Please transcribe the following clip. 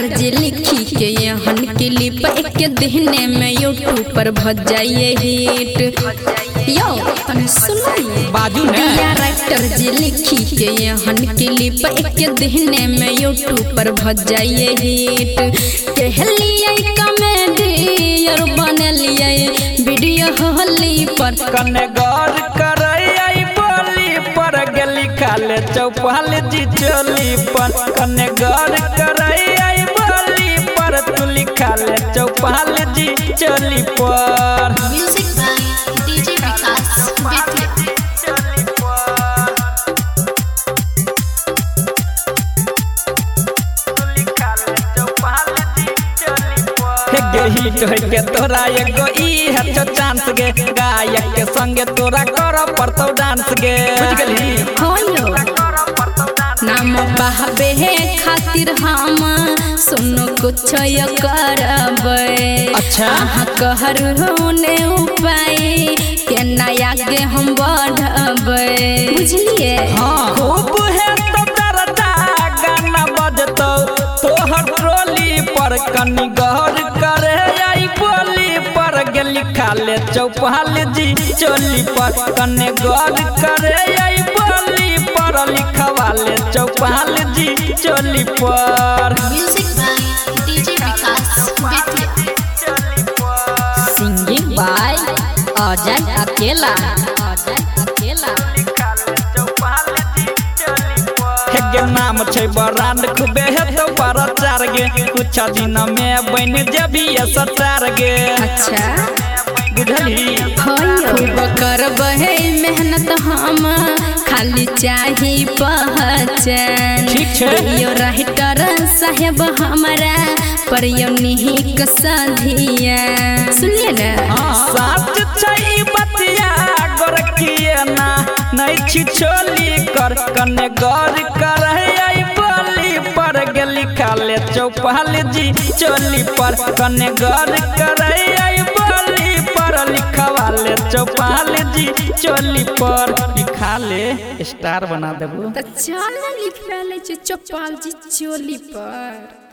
Writer जी लिखी के यहन क्लिप एक दिने में यूट्यूब पर भज जाइए हिट। यो तने सुनो बाजू ने राइटर जी लिखी के यहन क्लिप एक दिने में यूट्यूब पर भज जाइए हिट। कहलिए कॉमेडी और बनलिए वीडियो होली पर कने गौर करई बोली पर गली खाले चौपाल जी चोली पर कने गौर करई बोली पर तू लिखा ले चौपाल जी चोली पर। Music by DJ Vikas Bettiah. Hit है के तोरा एगो ई है तो चांस गे गायक के संगे तोरा कर पड़तो डांस गे बुझ गेली होयो नाम बहबे खातिर हम सुनो कुछ करबे। अच्छा कहर होने उपाय के नया के हम बढ़बे बुझलिए। हाँ खूब है तो दर्दा गाना बजतो तोहर ट्रोली पर कनी गौर करे आई बोली पर गली खाले चौपाल जी चोली पर कने गौर करे आई बोली पर लिखवा ले चौपाल जी चोली पर। Music by DJ Vikas Bettiah. Singing by Ajay Akela. के नाम छै बरांड खूबे हेतो बारह चार गे कुछ दिन में बन जबी सटार गे। अच्छा बुझली खूब करबे मेहनत हम खाली चाही पहचान। ठीक छै यो राइटर साहेब हमारा पर यो निहिक सधिया सुनिए ना साथ छै बतिया गोरखिए ना नहीं छी छोली कर कने गौर करई बोली पर गली खाले चौपाल जी चोली पर कने गौर करई बोली पर लिखवा ले चौपाल जी चोली पर लिखा ले स्टार बना देबो तो चल लिखवा ले चौपाल जी चोली पर।